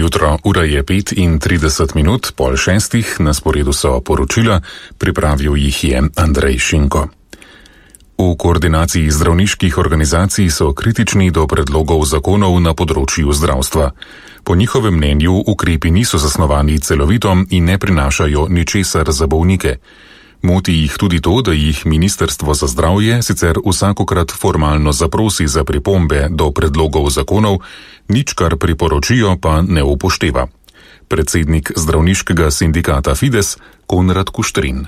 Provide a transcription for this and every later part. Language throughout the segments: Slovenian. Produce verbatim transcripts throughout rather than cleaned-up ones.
jutro, ura je pet in trideset minut, pol šestih, na sporedu so poročila, pripravil jih je Andrej Šinko. V koordinaciji zdravniških organizacij so kritični do predlogov zakonov na področju zdravstva. Po njihovem mnenju ukrepi niso zasnovani celovito in ne prinašajo ničesar za bolnike. Moti jih tudi to, da jih Ministrstvo za zdravje sicer vsakokrat formalno zaprosi za pripombe do predlogov zakonov, nič kar priporočijo pa ne upošteva. Predsednik zdravniškega sindikata Fides Konrad Kuštrin.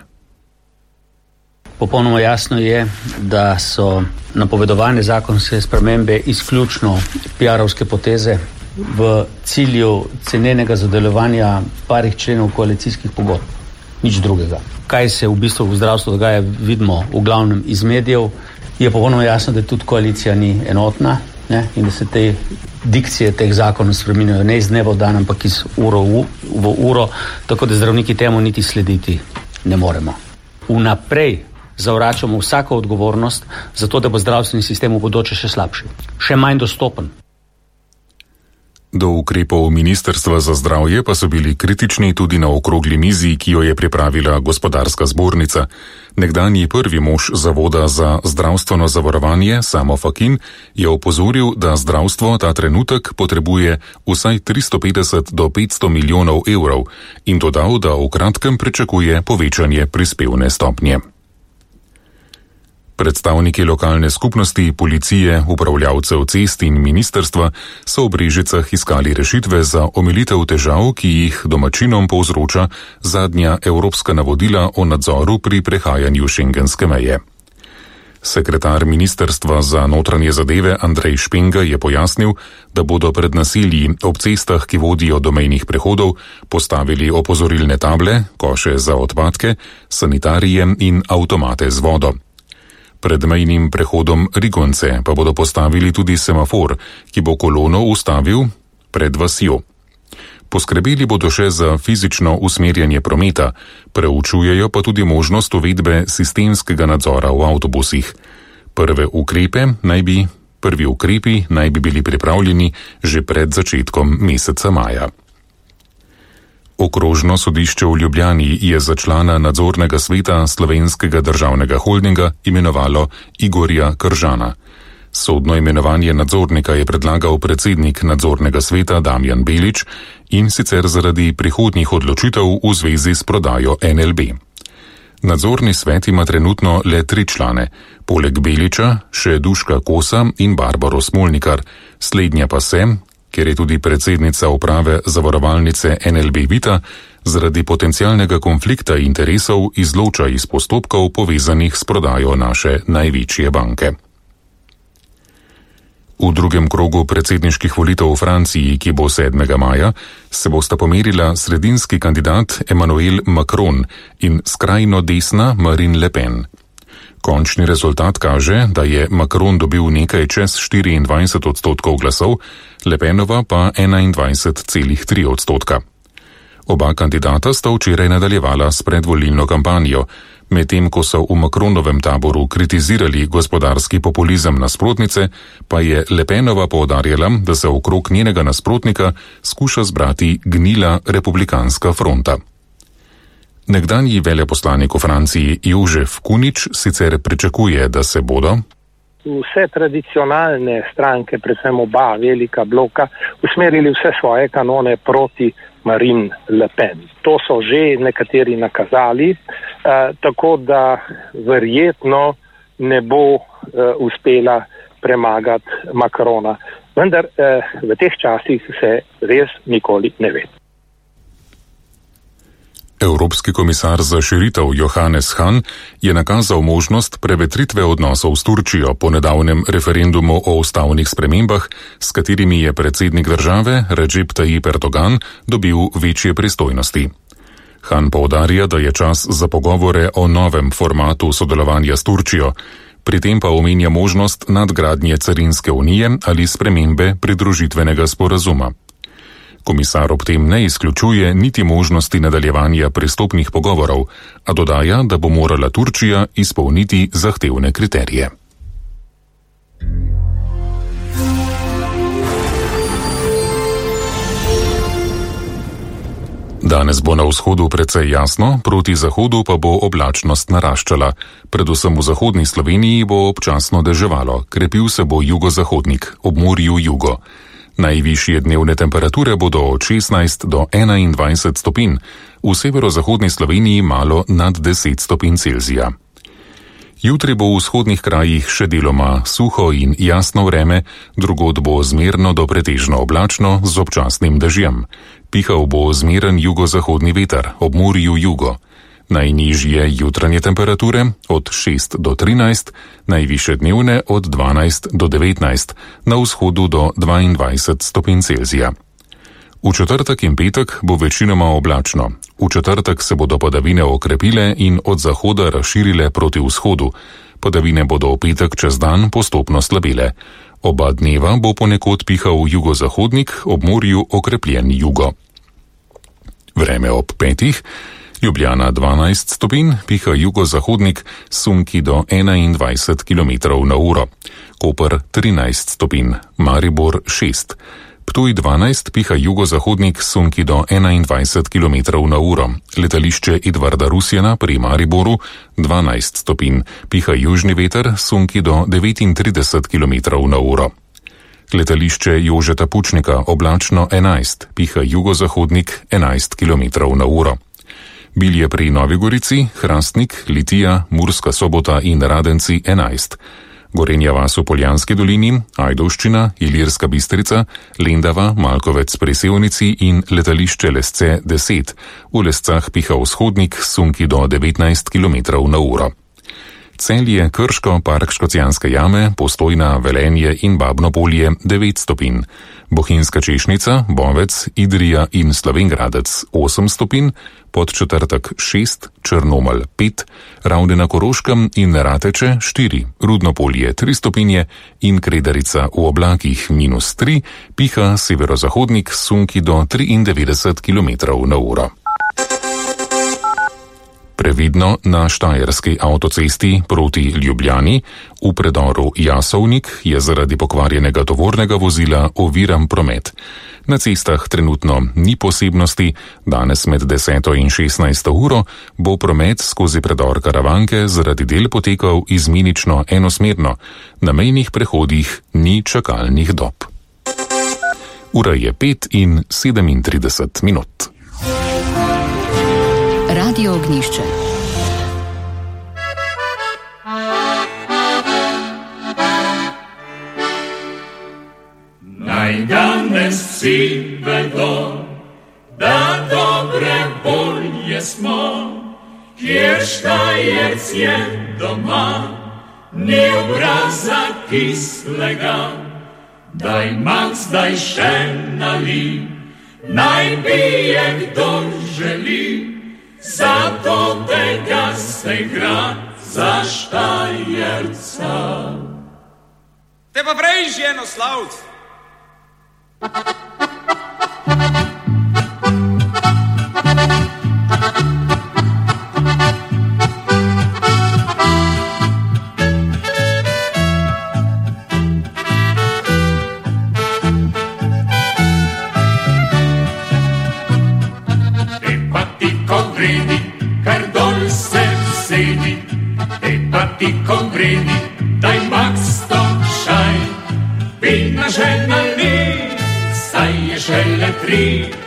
Popolnoma jasno je, da so napovedovane zakonske spremembe izključno piarovske poteze v cilju cenenega zadovoljevanja parih členov koalicijskih pogodb. Nič drugega. Kaj se v bistvu v zdravstvu dogaja, vidimo v glavnem iz medijev. Je popolnoma jasno, da tudi koalicija ni enotna, ne? In da se te dikcije teh zakonov spreminjajo ne iz dneva v dan, ampak iz uro v, v uro, tako da zdravniki temu niti slediti ne moremo. Vnaprej zavračamo vsako odgovornost za to, da bo zdravstveni sistem v bodoče še slabši, še manj dostopen. Do ukrepov Ministrstva za zdravje pa so bili kritični tudi na okrogli mizi, ki jo je pripravila Gospodarska zbornica. Nekdanji prvi mož Zavoda za zdravstveno zavarovanje Samo Fakin je opozoril, da zdravstvo ta trenutek potrebuje vsaj tristo petdeset do petsto milijonov evrov in dodal, da v kratkem pričakuje povečanje prispevne stopnje. Predstavniki lokalne skupnosti, policije, upravljavcev cest in ministrstva so v Brežicah iskali rešitve za omilitev težav, ki jih domačinom povzroča zadnja evropska navodila o nadzoru pri prehajanju šengenske meje. Sekretar Ministrstva za notranje zadeve Andrej Špenga je pojasnil, da bodo pred naselji ob cestah, ki vodijo do mejnih prehodov, postavili opozorilne table, koše za odpadke, sanitarije in avtomate z vodo. Pred mejnim prehodom Rigonce pa bodo postavili tudi semafor, ki bo kolono ustavil pred vasjo. Poskrbeli bodo še za fizično usmerjanje prometa, preučujejo pa tudi možnost uvedbe sistemskega nadzora v avtobusih. Prve ukrepe naj bi, prvi ukrepi naj bi bili pripravljeni že pred začetkom meseca maja. Okrožno sodišče v Ljubljani je za člana nadzornega sveta Slovenskega državnega holdinga imenovalo Igorja Kržana. Sodno imenovanje nadzornika je predlagal predsednik nadzornega sveta Damjan Belič in sicer zaradi prihodnjih odločitev v zvezi s prodajo N L B. Nadzorni svet ima trenutno le tri člane, poleg Beliča še Duška Kosa in Barbaro Smolnikar, slednja pa se, ker je tudi predsednica uprave zavarovalnice N L B Vita, zaradi potencialnega konflikta interesov izloča iz postopkov povezanih s prodajo naše največje banke. V drugem krogu predsedniških volitev v Franciji, ki bo sedmega maja, se bosta pomerila sredinski kandidat Emmanuel Macron in skrajno desna Marine Le Pen. Končni rezultat kaže, da je Macron dobil nekaj čez štiriindvajset odstotkov glasov, Le Penova pa enaindvajset celih tri odstotka. Oba kandidata sta včeraj nadaljevala s predvolilno kampanjo, medtem ko so v Macronovem taboru kritizirali gospodarski populizem nasprotnice, pa je Le Penova poudarjala, da se okrog njenega nasprotnika skuša zbrati gnila republikanska fronta. Nekdanji veleposlanik v Franciji Jožef Kunič sicer pričakuje, da se bodo vse tradicionalne stranke, predvsem oba velika bloka, usmerili vse svoje kanone proti Marine Le Pen. To so že nekateri nakazali, eh, tako da verjetno ne bo eh, uspela premagati Macrona. Vendar eh, v teh časih se res nikoli ne ve. Evropski komisar za širitev Johannes Hahn je nakazal možnost prevetritve odnosov s Turčijo po nedavnem referendumu o ustavnih spremembah, s katerimi je predsednik države Recep Tayyip Erdogan dobil večje pristojnosti. Hahn poudarja, da je čas za pogovore o novem formatu sodelovanja s Turčijo, pri tem pa omenja možnost nadgradnje carinske unije ali spremembe pridružitvenega sporazuma. Komisar ob tem ne izključuje niti možnosti nadaljevanja pristopnih pogovorov, a dodaja, da bo morala Turčija izpolniti zahtevne kriterije. Danes bo na vzhodu precej jasno, proti zahodu pa bo oblačnost naraščala. Predvsem v zahodni Sloveniji bo občasno deževalo, krepil se bo jugozahodnik, ob morju jugo. Najvišje dnevne temperature bodo od šestnajst do enaindvajset stopinj, v severozahodni Sloveniji malo nad deset stopinj Celzija. Jutri bo v vzhodnih krajih še deloma suho in jasno vreme, drugod bo zmerno do pretežno oblačno z občasnim dežjem. Pihal bo zmeren jugozahodni veter, ob morju jugo. Najnižje jutranje temperature od šest do trinajst, najvišje dnevne od dvanajst do devetnajst, na vzhodu do dvaindvajset stopinj Celzija. V četrtek in petek bo večinoma oblačno. V četrtek se bodo padavine okrepile in od zahoda razširile proti vzhodu. Padavine bodo v petek čez dan postopno slabile. Oba dneva bo ponekod pihal jugozahodnik, ob morju okrepljen jugo. Vreme ob petih. Ljubljana dvanajst stopinj, piha jugozahodnik, sunki do enaindvajset kilometrov na uro. Koper trinajst stopinj, Maribor šest. Ptuj dvanajst, piha jugozahodnik, sunki do enaindvajset kilometrov na uro. Letališče Edvarda Rusjana pri Mariboru dvanajst stopinj, piha južni veter, sunki do devetintrideset kilometrov na uro. Letališče Jožeta Pučnika oblačno enajst, piha jugozahodnik enajst kilometrov na uro. Bilje pri Novi Gorici, Hrastnik, Litija, Murska Sobota in Radenci enajst. Gorenja vas v Poljanski dolini, Ajdovščina, Ilirska Bistrica, Lendava, Malkovec pri Sevnici in letališče Lesce deset. V Lescah piha vzhodnik, sunki do devetnajst kilometrov na uro. Celje, Krško, Park Škocjanske jame, Postojna, Velenje in Babno Polje devet stopinj. Bohinjska Češnica, Bovec, Idrija in Slovengradec osem stopinj, Podčetrtek šest, Črnomelj pet, Ravne na Koroškem in Rateče štiri, Rudno Polje tri stopinje in Kredarica v oblakih minus tri, piha severozahodnik, sunki do triindevetdeset kilometrov na uro. Previdno na Štajerski avtocesti proti Ljubljani, v predoru Jasovnik je zaradi pokvarjenega tovornega vozila oviran promet. Na cestah trenutno ni posebnosti, danes med deseto in šestnajsto uro bo promet skozi predor Karavanke zaradi del potekal izmenično enosmerno, na mejnih prehodih ni čakalnih dob. Ura je pet in sedemintrideset minut. Radio Ognjišče. Naj danes vsi vedo, da dobre volje smo, kjer Štajerc je doma, ni obraza kislega, daj mak zdaj še nali, naj bije kdo želi. Zato tega se igra za Štajerca. Te pa prej že eno slavc. Kar dol se sedi, te pa ti ko vredi, daj mak sto šaj. Pina žena ni, saj je šele tri,